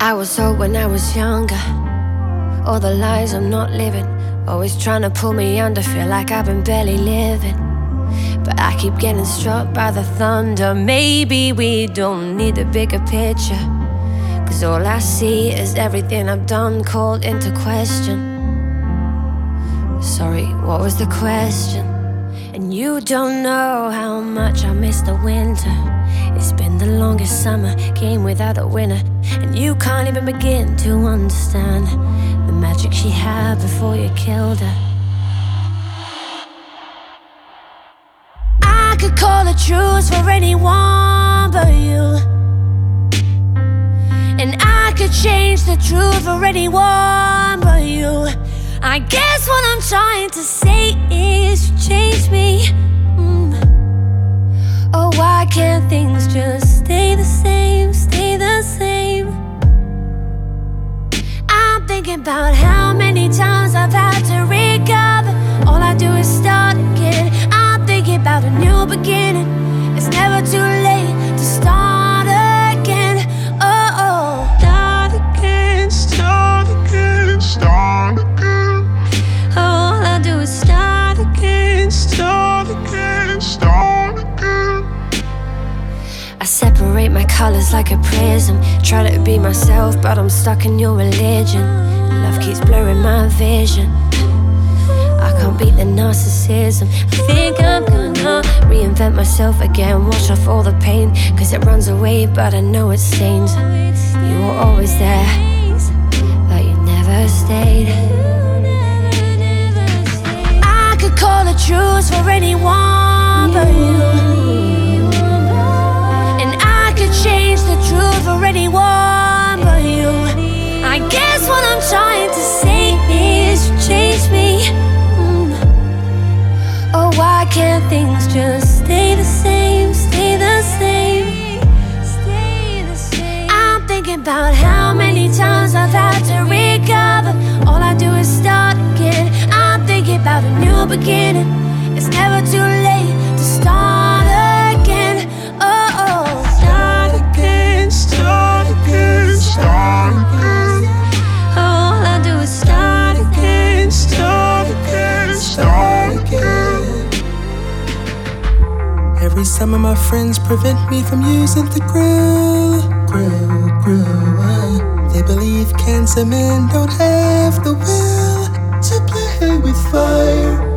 I was sold when I was younger. All the lies I'm not living, always trying to pull me under. Feel like I've been barely living, but I keep getting struck by the thunder. Maybe we don't need a bigger picture, 'cause all I see is everything I've done called into question. Sorry, what was the question? And you don't know how much I miss the winter. It's been the longest summer, came without a winter. And you can't even begin to understand the magic she had before you killed her. I could call the truth for anyone but you, and I could change the truth for anyone but you. I guess what I'm trying to say is you changed me. Oh, why can't things just stay the same, stay the same? I'm thinking about how many times I've had to recover. All I do is start again. I'm thinking about a new beginning. It's never too late to start again. Oh, oh. Start again, start again, start again. All I do is start again, start again, start again. I separate my colors like a prism. Try to be myself, but I'm stuck in your religion. Love keeps blurring my vision. I can't beat the narcissism. I think I'm gonna reinvent myself again. Wash off all the pain, 'cause it runs away, but I know it stains. You were always there, but you never stayed. I could call the truth for anyone but you, and I could change the truth for anyone but you. I guess what I'm trying to say is you changed me. Oh, why can't things just stay the same, stay the same, stay the same? I'm thinking about how many times I've had to recover. All I do is start again. I'm thinking about a new beginning. It's never too late to start again. Oh, oh. Start again, start again, start again. All I do is start again, start again, start again. Every summer my friends prevent me from using the grill. They believe cancer men don't have the will to play with fire.